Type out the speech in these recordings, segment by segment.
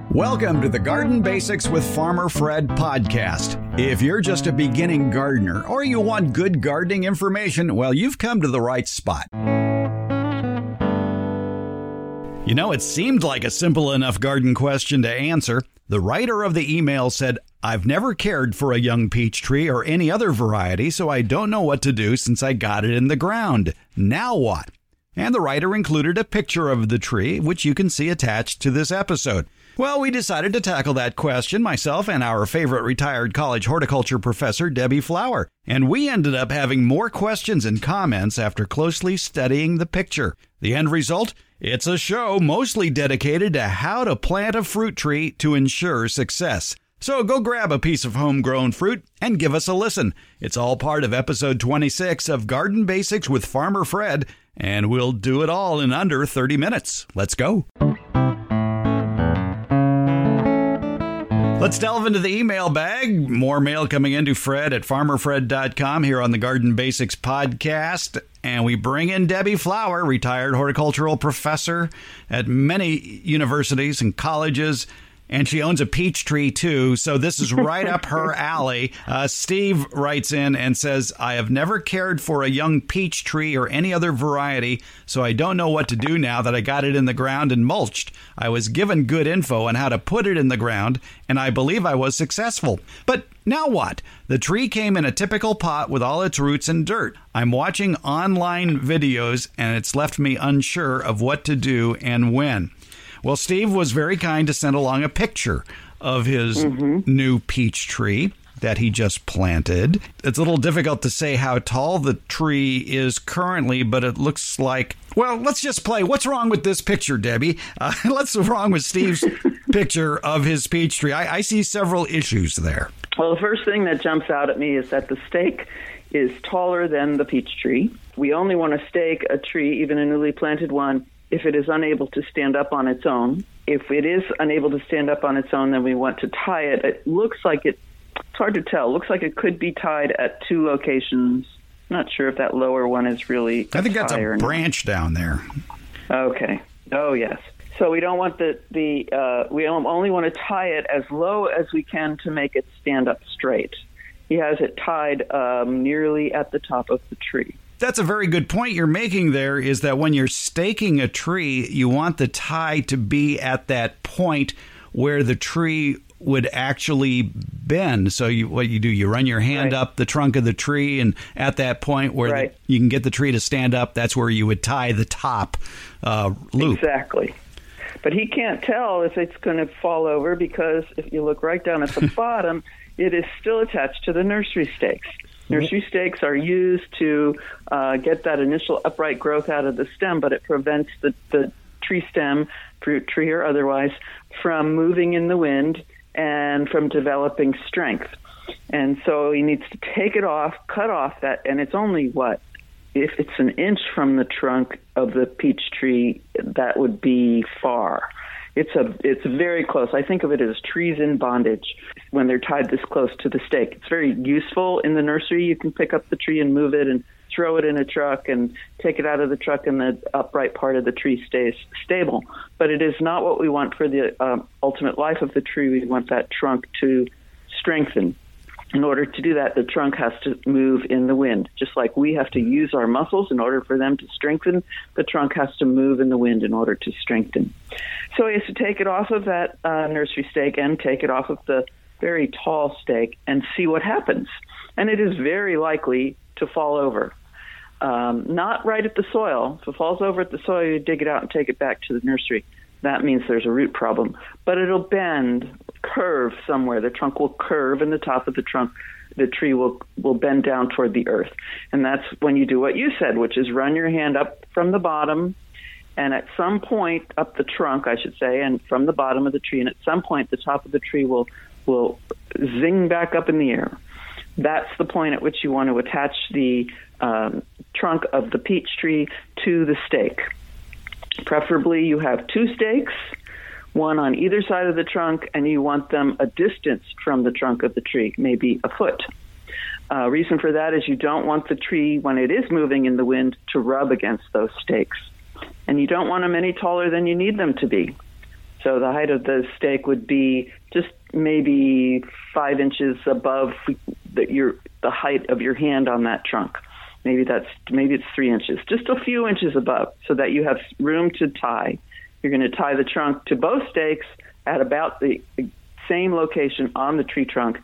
Welcome to the Garden Basics with Farmer Fred podcast. If you're just a beginning gardener or you want good gardening information, well, you've come to the right spot. You know, it seemed like a simple enough garden question to answer. The writer of the email said, "I've never cared for a young peach tree or any other variety, so I don't know what to do since I got it in the ground. Now what?" And the writer included a picture of the tree, which you can see attached to this episode. Well, we decided to tackle that question, myself and our favorite retired college horticulture professor, Debbie Flower. And we ended up having more questions and comments after closely studying the picture. The end result? It's a show mostly dedicated to how to plant a fruit tree to ensure success. So go grab a piece of homegrown fruit and give us a listen. It's all part of episode 26 of Garden Basics with Farmer Fred, and we'll do it all in under 30 minutes. Let's go. Let's delve into the email bag. More mail coming into Fred at farmerfred.com here on the Garden Basics podcast. And we bring in Debbie Flower, retired horticultural professor at many universities and colleges. And she owns a peach tree, too, so this is right up her alley. Steve writes in and says, "I have never cared for a young peach tree or any other variety, so I don't know what to do now that I got it in the ground and mulched. I was given good info on how to put it in the ground, and I believe I was successful. But now what? The tree came in a typical pot with all its roots and dirt. I'm watching online videos, and it's left me unsure of what to do and when." Well, Steve was very kind to send along a picture of his new peach tree that he just planted. It's a little difficult to say how tall the tree is currently, but it looks like, well, let's just play. What's wrong with this picture, Debbie? What's wrong with Steve's picture of his peach tree? I see several issues there. Well, the first thing that jumps out at me is that the stake is taller than the peach tree. We only want to stake a tree, even a newly planted one, if it is unable to stand up on its own. If it is unable to stand up on its own, then we want to tie it. It looks like it's hard to tell. It looks like it could be tied at two locations. Not sure if that lower one is really I think that's a branch down there. Okay. Oh, yes. So we don't want we only want to tie it as low as we can to make it stand up straight. He has it tied nearly at the top of the tree. That's a very good point you're making there, is that when you're staking a tree, you want the tie to be at that point where the tree would actually bend. So what you do, you run your hand up the trunk of the tree, and at that point where you can get the tree to stand up, that's where you would tie the top loop. Exactly. But he can't tell if it's going to fall over because if you look right down at the bottom, it is still attached to the nursery stakes. Nursery stakes are used to get that initial upright growth out of the stem, but it prevents the tree stem, fruit tree or otherwise, from moving in the wind and from developing strength. And so he needs to take it off, cut off that, and it's only if it's an inch from the trunk of the peach tree, that would be far. It's very close. I think of it as trees in bondage when they're tied this close to the stake. It's very useful in the nursery. You can pick up the tree and move it and throw it in a truck and take it out of the truck, and the upright part of the tree stays stable. But it is not what we want for the ultimate life of the tree. We want that trunk to strengthen. In order to do that, the trunk has to move in the wind. Just like we have to use our muscles in order for them to strengthen, the trunk has to move in the wind in order to strengthen. So he has to take it off of that nursery stake and take it off of the very tall stake and see what happens. And it is very likely to fall over. Not right at the soil. If it falls over at the soil, you dig it out and take it back to the nursery. That means there's a root problem. But it'll bend, curve somewhere. The trunk will curve, and the top of the trunk, the tree will bend down toward the earth. And that's when you do what you said, which is run your hand up from the bottom, and at some point, up the trunk, I should say, and from the bottom of the tree, and at some point, the top of the tree will zing back up in the air. That's the point at which you want to attach the trunk of the peach tree to the stake. Preferably you have two stakes, one on either side of the trunk, and you want them a distance from the trunk of the tree, maybe a foot. Reason for that is you don't want the tree, when it is moving in the wind, to rub against those stakes. And you don't want them any taller than you need them to be. So the height of the stake would be just maybe 5 inches above the height of your hand on that trunk. Maybe it's 3 inches, just a few inches above, so that you have room to tie. You're going to tie the trunk to both stakes at about the same location on the tree trunk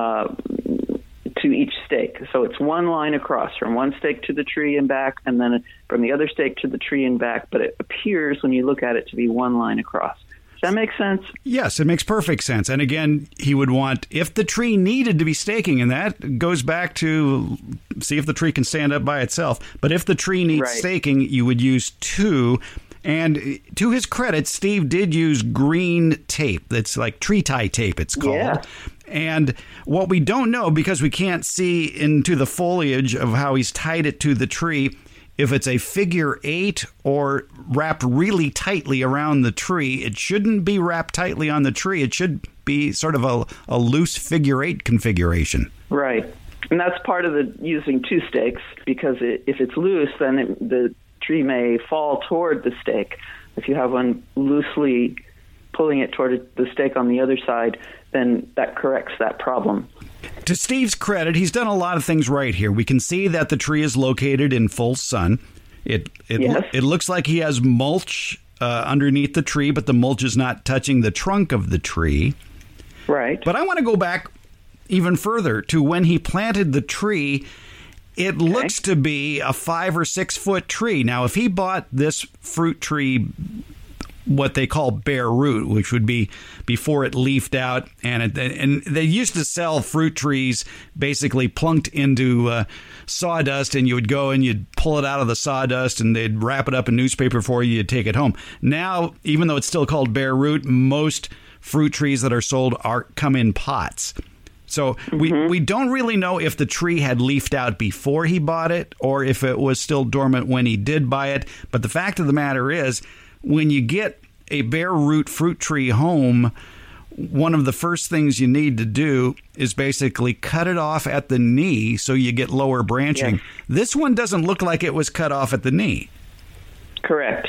to each stake. So it's one line across from one stake to the tree and back, and then from the other stake to the tree and back. But it appears when you look at it to be one line across. Does that make sense? Yes, it makes perfect sense. And again, he would want, if the tree needed to be staking, and that goes back to see if the tree can stand up by itself. But if the tree needs staking, you would use 2. And to his credit, Steve did use green tape. That's like tree tie tape, it's called. Yeah. And what we don't know, because we can't see into the foliage of how he's tied it to the tree, if it's a figure 8 or wrapped really tightly around the tree. It shouldn't be wrapped tightly on the tree. It should be sort of a loose figure 8 configuration. Right. And that's part of the using 2 stakes, because if it's loose, then the tree may fall toward the stake. If you have one loosely pulling it toward the stake on the other side, then that corrects that problem. To Steve's credit, he's done a lot of things right here. We can see that the tree is located in full sun. It looks like he has mulch underneath the tree, but the mulch is not touching the trunk of the tree. Right. But I want to go back even further to when he planted the tree. It looks to be a 5 or 6 foot tree. Now, if he bought this fruit tree, what they call bare root, which would be before it leafed out, and they used to sell fruit trees basically plunked into sawdust, and you would go and you'd pull it out of the sawdust, and they'd wrap it up in newspaper for you. You'd take it home. Now, even though it's still called bare root, most fruit trees that are sold come in pots. So we don't really know if the tree had leafed out before he bought it or if it was still dormant when he did buy it. But the fact of the matter is, when you get a bare root fruit tree home, one of the first things you need to do is basically cut it off at the knee so you get lower branching. Yes. This one doesn't look like it was cut off at the knee. Correct.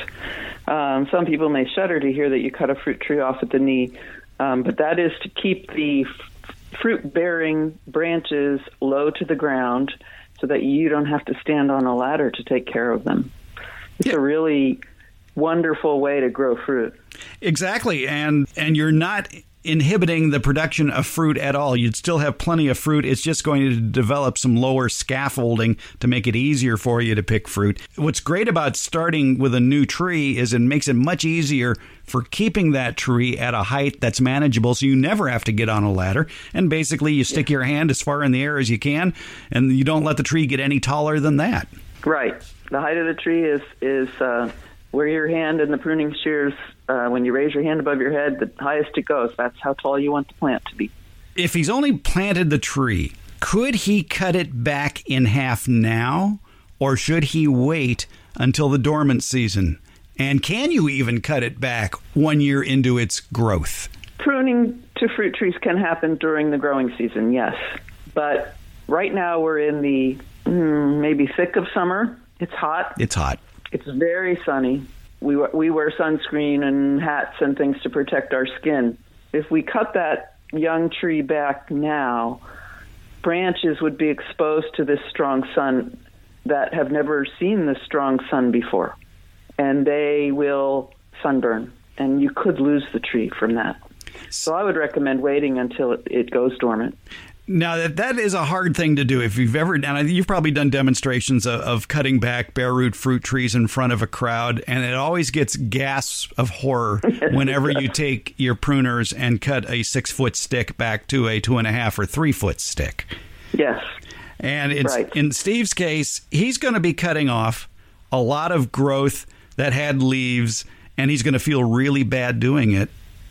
Some people may shudder to hear that you cut a fruit tree off at the knee, but that is to keep the fruit-bearing branches low to the ground so that you don't have to stand on a ladder to take care of them. It's a really wonderful way to grow fruit. Exactly, and you're not inhibiting the production of fruit at all. You'd still have plenty of fruit. It's just going to develop some lower scaffolding to make it easier for you to pick fruit. What's great about starting with a new tree is it makes it much easier for keeping that tree at a height that's manageable, so you never have to get on a ladder. And basically, you stick your hand as far in the air as you can, and you don't let the tree get any taller than that. Right. The height of the tree is where your hand and the pruning shears, when you raise your hand above your head, the highest it goes. That's how tall you want the plant to be. If he's only planted the tree, could he cut it back in half now, or should he wait until the dormant season? And can you even cut it back 1 year into its growth? Pruning to fruit trees can happen during the growing season, yes. But right now we're in the maybe thick of summer. It's hot. It's hot. It's very sunny. We wear sunscreen and hats and things to protect our skin. If we cut that young tree back now, branches would be exposed to this strong sun that have never seen the strong sun before, and they will sunburn, and you could lose the tree from that. So I would recommend waiting until it goes dormant. Now, that is a hard thing to do. If you've ever done, you've probably done demonstrations of cutting back bare root fruit trees in front of a crowd, and it always gets gasps of horror whenever you take your pruners and cut a 6-foot stick back to a 2.5 or 3 foot stick. Yes. And in Steve's case, he's going to be cutting off a lot of growth that had leaves, and he's going to feel really bad doing it,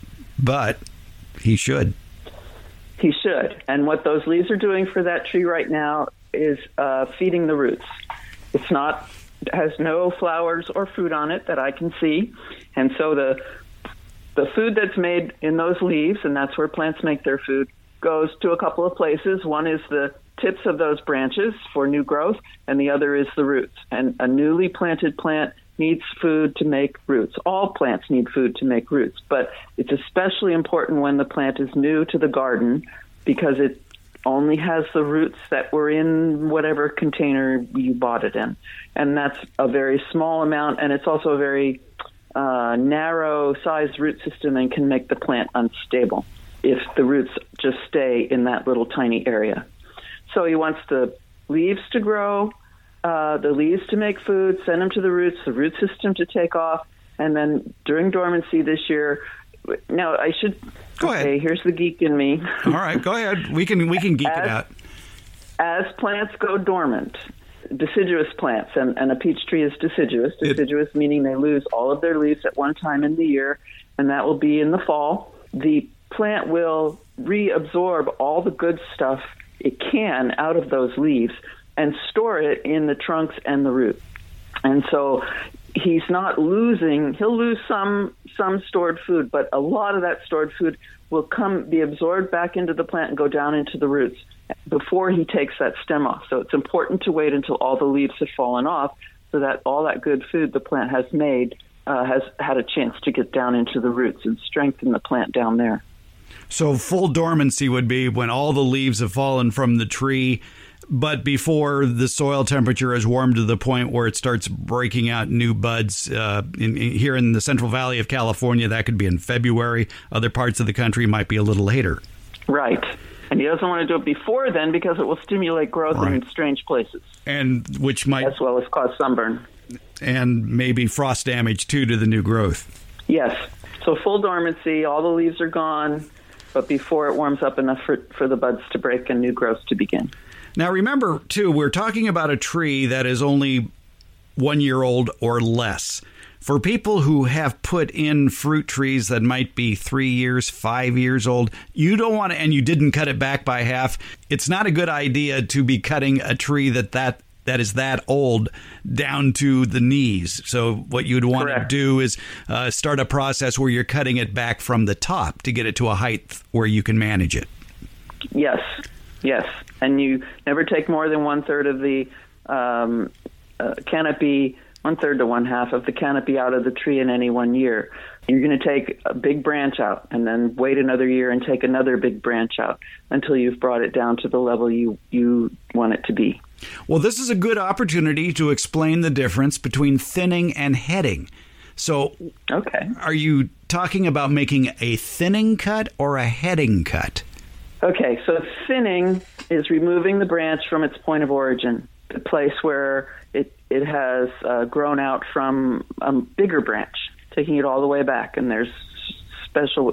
but he should. He should. And what those leaves are doing for that tree right now is feeding the roots. It has no flowers or fruit on it that I can see. And so the food that's made in those leaves, and that's where plants make their food, goes to a couple of places. One is the tips of those branches for new growth, and the other is the roots. And a newly planted plant needs food to make roots. All plants need food to make roots, but it's especially important when the plant is new to the garden because it only has the roots that were in whatever container you bought it in. And that's a very small amount, and it's also a very narrow-sized root system and can make the plant unstable if the roots just stay in that little tiny area. So he wants the leaves to grow, the leaves to make food, send them to the root system to take off, and then during dormancy this year. Now I should go ahead. Okay, here's the geek in me. All right, go ahead. We can geek it out. As plants go dormant, deciduous plants, and a peach tree is deciduous. Deciduous meaning they lose all of their leaves at one time in the year, and that will be in the fall. The plant will reabsorb all the good stuff it can out of those leaves and store it in the trunks and the root. And so he's not losing, he'll lose some stored food, but a lot of that stored food will be absorbed back into the plant and go down into the roots before he takes that stem off. So it's important to wait until all the leaves have fallen off so that all that good food the plant has made has had a chance to get down into the roots and strengthen the plant down there. So full dormancy would be when all the leaves have fallen from the tree, but before the soil temperature is warmed to the point where it starts breaking out new buds. Here in the Central Valley of California, that could be in February. Other parts of the country might be a little later. Right. And he doesn't want to do it before then because it will stimulate growth in strange places. And which might... as well as cause sunburn. And maybe frost damage, too, to the new growth. Yes. So full dormancy, all the leaves are gone, but before it warms up enough for the buds to break and new growth to begin. Now, remember, too, we're talking about a tree that is only 1 year old or less. For people who have put in fruit trees that might be 3 years, 5 years old, you don't want to, and you didn't cut it back by half, it's not a good idea to be cutting a tree that is that old down to the knees. So what you'd want Correct. to do is start a process where you're cutting it back from the top to get it to a height where you can manage it. Yes. And you never take more than 1/3 of the canopy, 1/3 to 1/2 of the canopy out of the tree in any 1 year. You're going to take a big branch out and then wait another year and take another big branch out until you've brought it down to the level you want it to be. Well, this is a good opportunity to explain the difference between thinning and heading. So, okay, are you talking about making a thinning cut or a heading cut? Okay, so thinning is removing the branch from its point of origin, the place where it has grown out from a bigger branch, taking it all the way back. And there's special,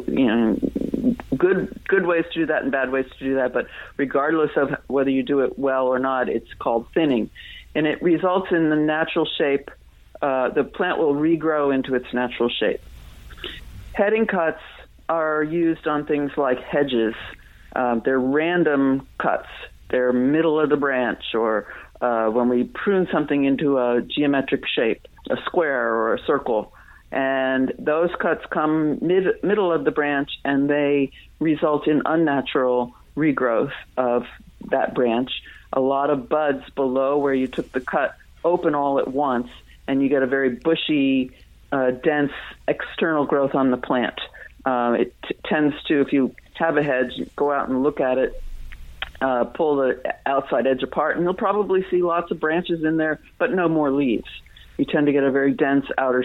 good ways to do that and bad ways to do that. But regardless of whether you do it well or not, it's called thinning. And it results in the natural shape. The plant will regrow into its natural shape. Heading cuts are used on things like hedges. They're random cuts. They're middle of the branch, or when we prune something into a geometric shape, a square or a circle. And those cuts come middle of the branch, and they result in unnatural regrowth of that branch. A lot of buds below where you took the cut open all at once, and you get a very bushy, dense external growth on the plant. It tends to, if you have a hedge, go out and look at it, pull the outside edge apart, and you'll probably see lots of branches in there, but no more leaves. You tend to get a very dense outer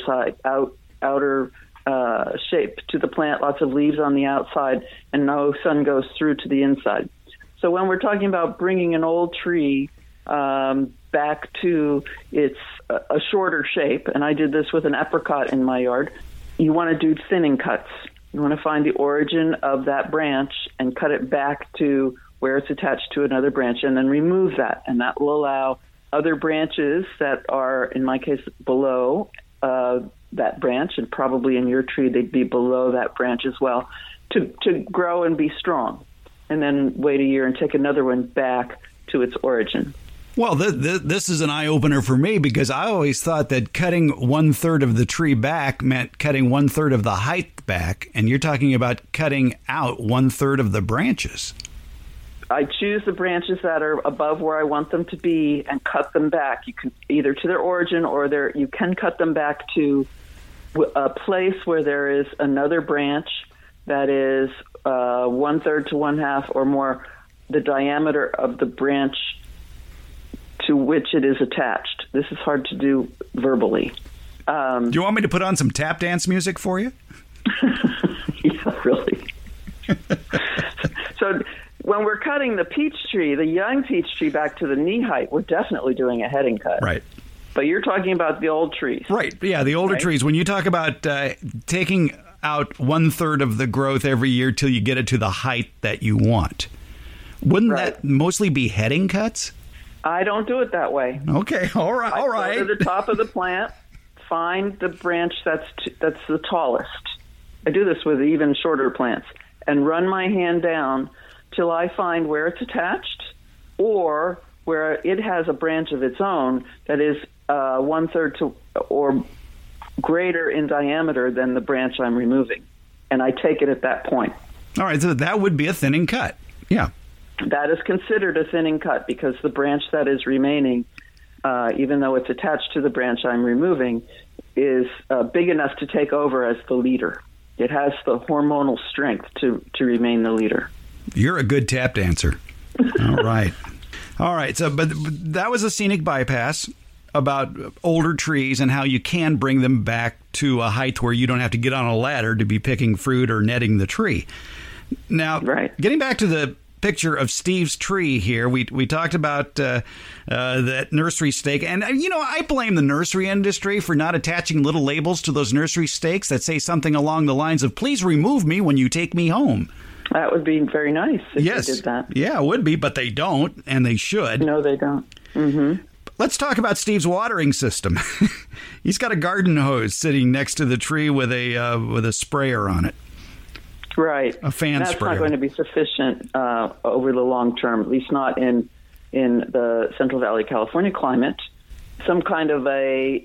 shape to the plant, lots of leaves on the outside, and no sun goes through to the inside. So when we're talking about bringing an old tree back to its a shorter shape, and I did this with an apricot in my yard, you want to do thinning cuts. You want to find the origin of that branch and cut it back to where it's attached to another branch, and then remove that. And that will allow other branches that are, in my case, below that branch, and probably in your tree they'd be below that branch as well, to grow and be strong. And then wait a year and take another one back to its origin. Well, this is an eye-opener for me, because I always thought that cutting 1/3 of the tree back meant cutting 1/3 of the height back, and you're talking about cutting out 1/3 of the branches. I choose the branches that are above where I want them to be and cut them back. You can either to their origin or you can cut them back to a place where there is another branch that is 1/3 to 1/2 or more the diameter of the branch to which it is attached. This is hard to do verbally. Do you want me to put on some tap dance music for you? Yeah, really. So when we're cutting the peach tree, the young peach tree back to the knee height, we're definitely doing a heading cut. Right. But you're talking about the old trees. Right. Yeah, the older trees. When you talk about taking out 1/3 of the growth every year till you get it to the height that you want, wouldn't that mostly be heading cuts? I don't do it that way. Okay. All right. I go to the top of the plant, find the branch that's the tallest. I do this with even shorter plants and run my hand down till I find where it's attached or where it has a branch of its own that is 1/3 to or greater in diameter than the branch I'm removing. And I take it at that point. All right, so that would be a thinning cut. Yeah. That is considered a thinning cut because the branch that is remaining, even though it's attached to the branch I'm removing, is big enough to take over as the leader. It has the hormonal strength to remain the leader. You're a good tap dancer. All right. All right. So, but that was a scenic bypass about older trees and how you can bring them back to a height where you don't have to get on a ladder to be picking fruit or netting the tree. Now, getting back to the picture of Steve's tree here, we talked about that nursery stake. And, I blame the nursery industry for not attaching little labels to those nursery stakes that say something along the lines of, please remove me when you take me home. That would be very nice if yes. they did that. Yeah, it would be, but they don't, and they should. No, they don't. Mm-hmm. Let's talk about Steve's watering system. He's got a garden hose sitting next to the tree with a sprayer on it. Right. A fan sprayer. That's not going to be sufficient over the long term, at least not in the Central Valley, California climate. Some kind of a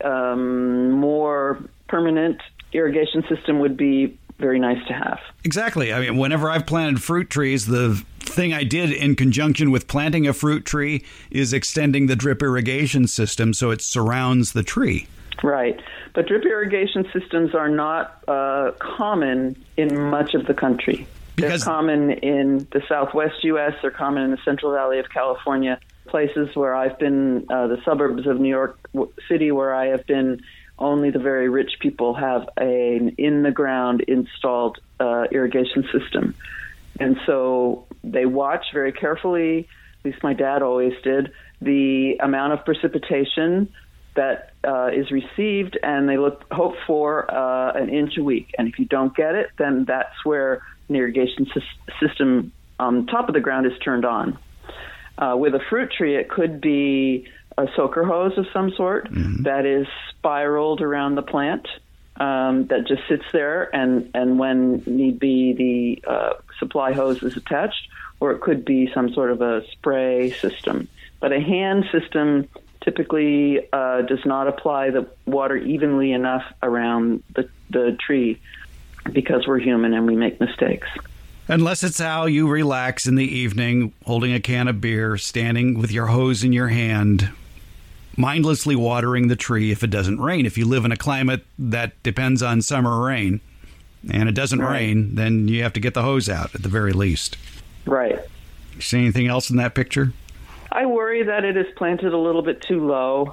more permanent irrigation system would be very nice to have. Exactly. I mean, whenever I've planted fruit trees, the thing I did in conjunction with planting a fruit tree is extending the drip irrigation system so it surrounds the tree. Right. But drip irrigation systems are not common in much of the country. They're common in the southwest U.S. They're common in the Central Valley of California, places where I've been, the suburbs of New York City where I have been. Only the very rich people have an in-the-ground installed irrigation system. And so they watch very carefully, at least my dad always did, the amount of precipitation that is received, and they hope for an inch a week. And if you don't get it, then that's where an irrigation system on top of the ground is turned on. With a fruit tree, it could be a soaker hose of some sort that is spiraled around the plant that just sits there, and when need be, the supply hose is attached, or it could be some sort of a spray system. But a hand system typically does not apply the water evenly enough around the tree because we're human and we make mistakes. Unless it's how you relax in the evening, holding a can of beer, standing with your hose in your hand, mindlessly watering the tree if it doesn't rain. If you live in a climate that depends on summer rain and it doesn't rain, then you have to get the hose out at the very least. Right. You see anything else in that picture? I worry that it is planted a little bit too low.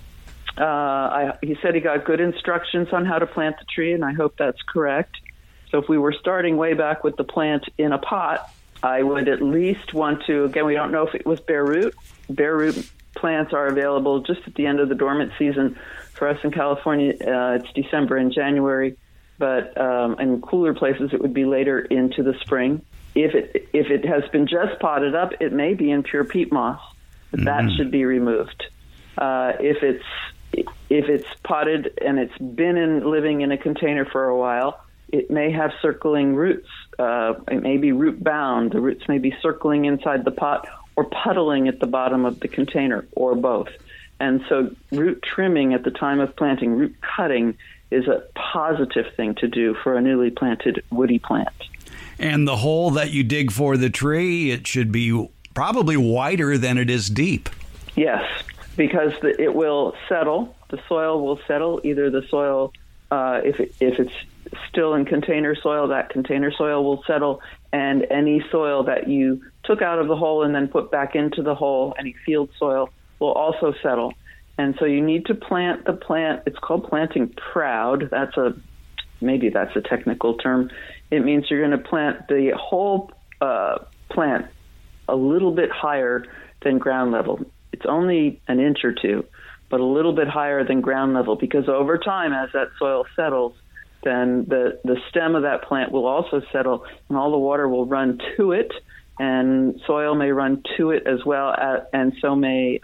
He said he got good instructions on how to plant the tree, and I hope that's correct. So if we were starting way back with the plant in a pot, I would at least want to, again, we don't know if it was bare root. Bare root plants are available just at the end of the dormant season. For us in California, it's December and January, but in cooler places it would be later into the spring. If it has been just potted up, it may be in pure peat moss. But that should be removed. If it's potted and it's been living in a container for a while, it may have circling roots. It may be root bound. The roots may be circling inside the pot or puddling at the bottom of the container, or both. And so root trimming at the time of planting, root cutting, is a positive thing to do for a newly planted woody plant. And the hole that you dig for the tree, it should be probably wider than it is deep. Yes, because it will settle. The soil will settle. Either the soil, if it's still in container soil, that container soil will settle, and any soil that you took out of the hole and then put back into the hole, any field soil, will also settle. And so you need to plant the plant. It's called planting proud. Maybe that's a technical term. It means you're going to plant the whole plant a little bit higher than ground level. It's only an inch or two, but a little bit higher than ground level, because over time, as that soil settles, then the stem of that plant will also settle, and all the water will run to it, and soil may run to it as well, and so may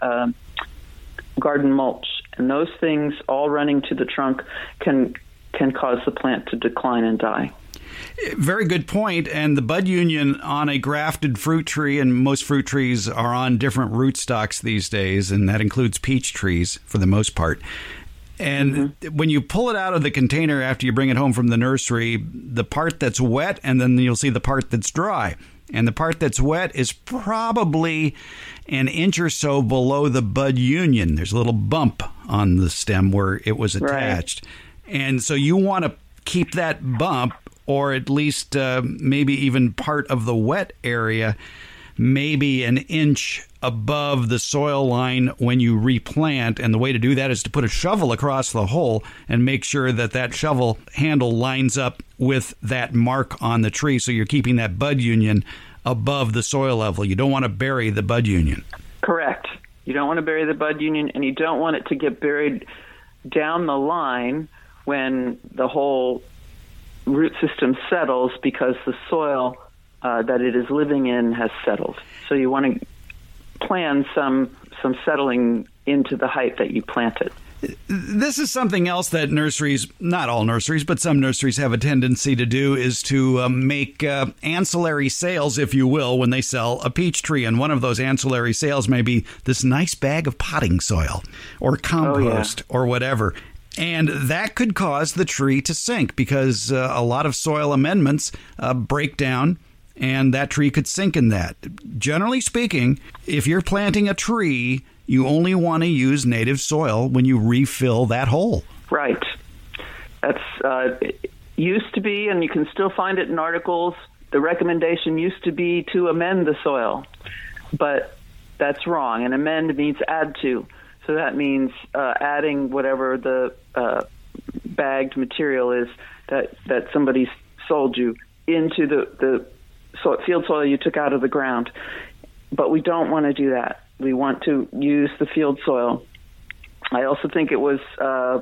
garden mulch. And those things all running to the trunk can cause the plant to decline and die. Very good point. And the bud union on a grafted fruit tree, and most fruit trees are on different rootstocks these days, and that includes peach trees for the most part. And when you pull it out of the container after you bring it home from the nursery, the part that's wet, and then you'll see the part that's dry. And the part that's wet is probably an inch or so below the bud union. There's a little bump on the stem where it was attached. Right. And so you want to keep that bump, or at least maybe even part of the wet area, maybe an inch above the soil line when you replant. And the way to do that is to put a shovel across the hole and make sure that that shovel handle lines up with that mark on the tree, so you're keeping that bud union above the soil level. You don't want to bury the bud union. Correct. You don't want to bury the bud union, and you don't want it to get buried down the line when the whole root system settles, because the soil that it is living in has settled. So you want to plan some settling into the height that you planted. This is something else that nurseries, not all nurseries, but some nurseries have a tendency to do, is to make ancillary sales, if you will, when they sell a peach tree. And one of those ancillary sales may be this nice bag of potting soil or compost or whatever. And that could cause the tree to sink, because a lot of soil amendments break down, and that tree could sink in that. Generally speaking, if you're planting a tree, you only want to use native soil when you refill that hole. Right. That's it used to be, and you can still find it in articles, the recommendation used to be to amend the soil. But that's wrong. And amend means add to. So that means adding whatever the bagged material is that somebody sold you into the field soil you took out of the ground. But we don't want to do that. We want to use the field soil. I also think it was,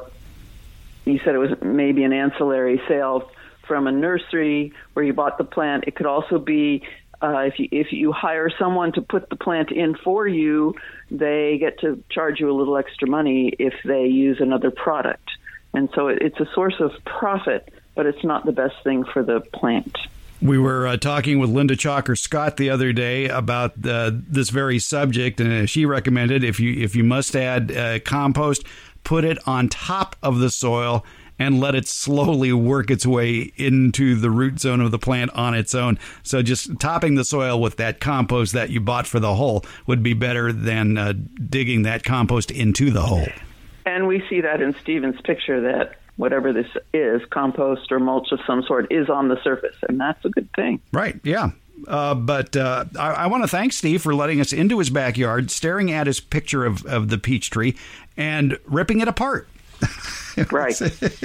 you said it was maybe an ancillary sale from a nursery where you bought the plant. It could also be if you hire someone to put the plant in for you, they get to charge you a little extra money if they use another product. And so it's a source of profit, but it's not the best thing for the plant. We were talking with Linda Chalker-Scott the other day about this very subject, and she recommended if you must add compost, put it on top of the soil and let it slowly work its way into the root zone of the plant on its own. So just topping the soil with that compost that you bought for the hole would be better than digging that compost into the hole. And we see that in Stephen's picture, that whatever this is, compost or mulch of some sort, is on the surface, and that's a good thing. Right, yeah. But I want to thank Steve for letting us into his backyard, staring at his picture of the peach tree, and ripping it apart. Right.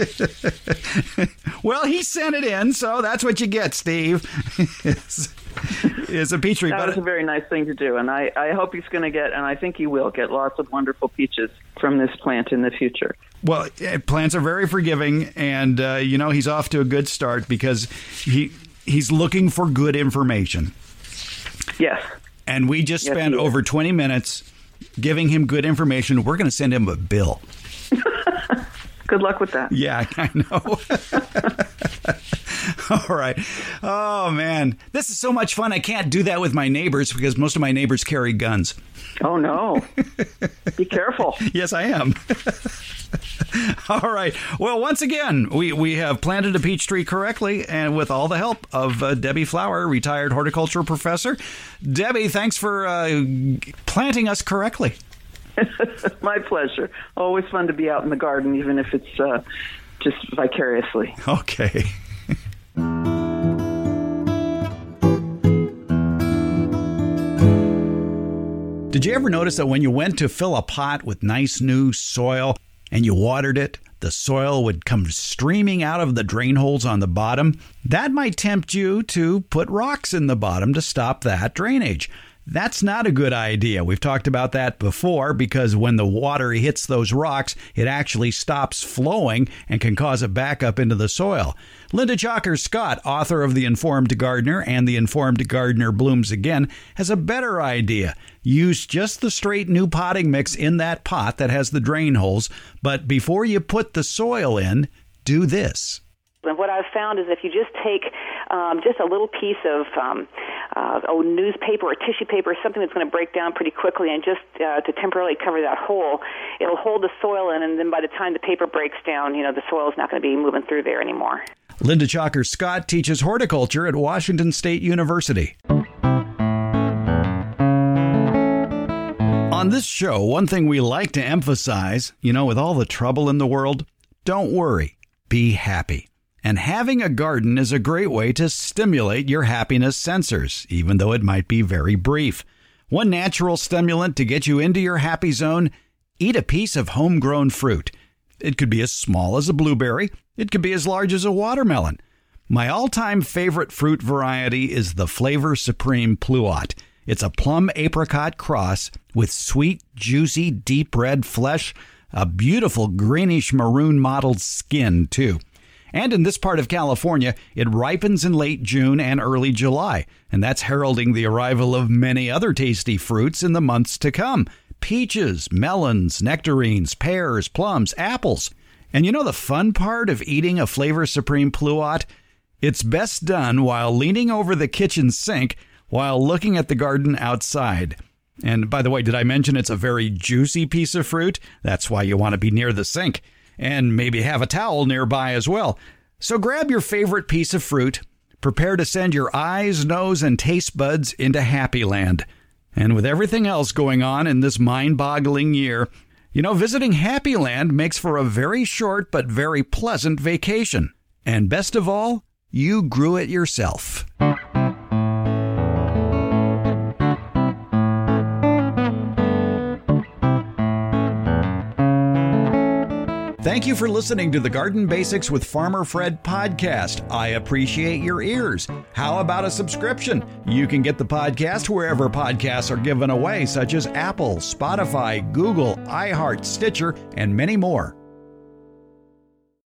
Well, he sent it in, so that's what you get, Steve. Is a peach tree. That was a very nice thing to do, and I hope he's going to get, and I think he will get, lots of wonderful peaches from this plant in the future. Well, plants are very forgiving, and he's off to a good start because he's looking for good information. Yes. And we just spent over 20 minutes giving him good information. We're going to send him a bill. Good luck with that. Yeah, I know. All right. Oh, man. This is so much fun. I can't do that with my neighbors because most of my neighbors carry guns. Oh, no. Be careful. Yes, I am. All right. Well, once again, we have planted a peach tree correctly, and with all the help of Debbie Flower, retired horticultural professor. Debbie, thanks for planting us correctly. My pleasure. Always fun to be out in the garden, even if it's just vicariously. Okay. Did you ever notice that when you went to fill a pot with nice new soil and you watered it, the soil would come streaming out of the drain holes on the bottom? That might tempt you to put rocks in the bottom to stop that drainage. That's not a good idea. We've talked about that before, because when the water hits those rocks, it actually stops flowing and can cause a backup into the soil. Linda Chalker-Scott, author of The Informed Gardener and The Informed Gardener Blooms Again, has a better idea. Use just the straight new potting mix in that pot that has the drain holes, but before you put the soil in, do this. And what I've found is if you just take just a little piece of newspaper or tissue paper, something that's going to break down pretty quickly, and just to temporarily cover that hole, it'll hold the soil in, and then by the time the paper breaks down, the soil is not going to be moving through there anymore. Linda Chalker-Scott teaches horticulture at Washington State University. On this show, one thing we like to emphasize, with all the trouble in the world, don't worry, be happy. And having a garden is a great way to stimulate your happiness sensors, even though it might be very brief. One natural stimulant to get you into your happy zone: eat a piece of homegrown fruit. It could be as small as a blueberry. It could be as large as a watermelon. My all-time favorite fruit variety is the Flavor Supreme Pluot. It's a plum apricot cross with sweet, juicy, deep red flesh, a beautiful greenish maroon mottled skin, too. And in this part of California, it ripens in late June and early July, and that's heralding the arrival of many other tasty fruits in the months to come. Peaches, melons, nectarines, pears, plums, apples. And the fun part of eating a Flavor Supreme Pluot? It's best done while leaning over the kitchen sink while looking at the garden outside. And by the way, did I mention it's a very juicy piece of fruit? That's why you want to be near the sink. And maybe have a towel nearby as well. So grab your favorite piece of fruit, prepare to send your eyes, nose, and taste buds into Happy Land. And with everything else going on in this mind-boggling year, visiting Happy Land makes for a very short but very pleasant vacation. And best of all, you grew it yourself. Thank you for listening to the Garden Basics with Farmer Fred podcast. I appreciate your ears. How about a subscription? You can get the podcast wherever podcasts are given away, such as Apple, Spotify, Google, iHeart, Stitcher, and many more.